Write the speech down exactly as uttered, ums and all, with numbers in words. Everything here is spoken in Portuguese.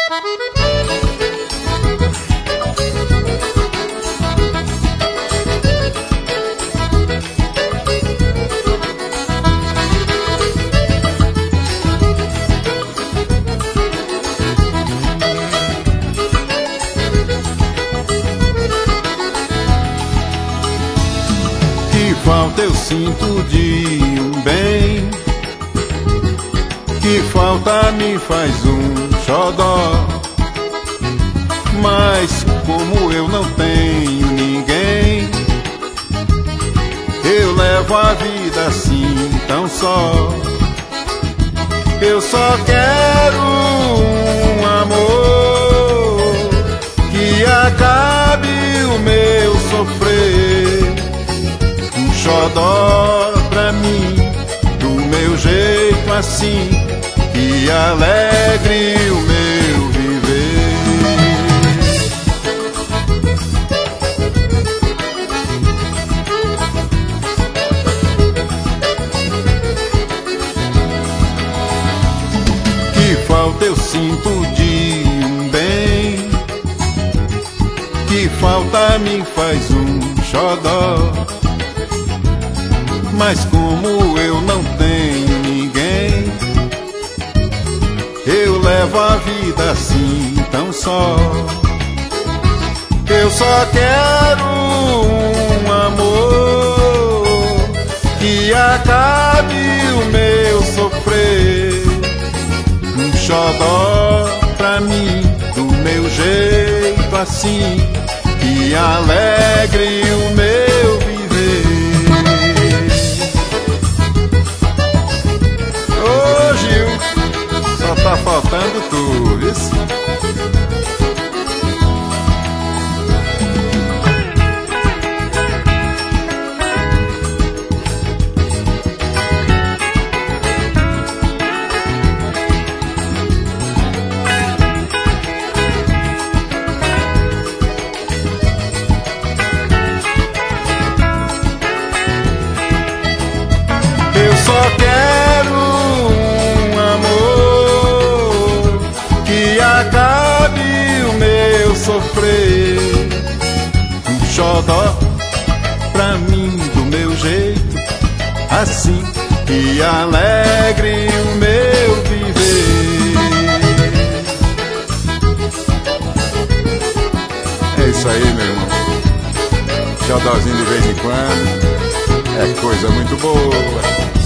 Falta eu sinto de um bem, que falta me faz um xodó. Mas como eu não tenho ninguém, eu levo a vida assim tão só. Eu só quero um amor que acabe o meu sofrer, xodó pra mim, do meu jeito assim, que alegre o meu viver. Que falta eu sinto de um bem, que falta me faz um xodó. Mas como eu não tenho ninguém, eu levo a vida assim tão só. Eu só quero um amor que acabe o meu sofrer, um xodó pra mim, do meu jeito assim, que alegre o meu viver. Só tá faltando tu, viu? Eu só quero acabe o meu sofrer, um xodó pra mim, do meu jeito assim, que alegre o meu viver. É isso aí, meu irmão. Xodózinho de vez em quando é coisa muito boa.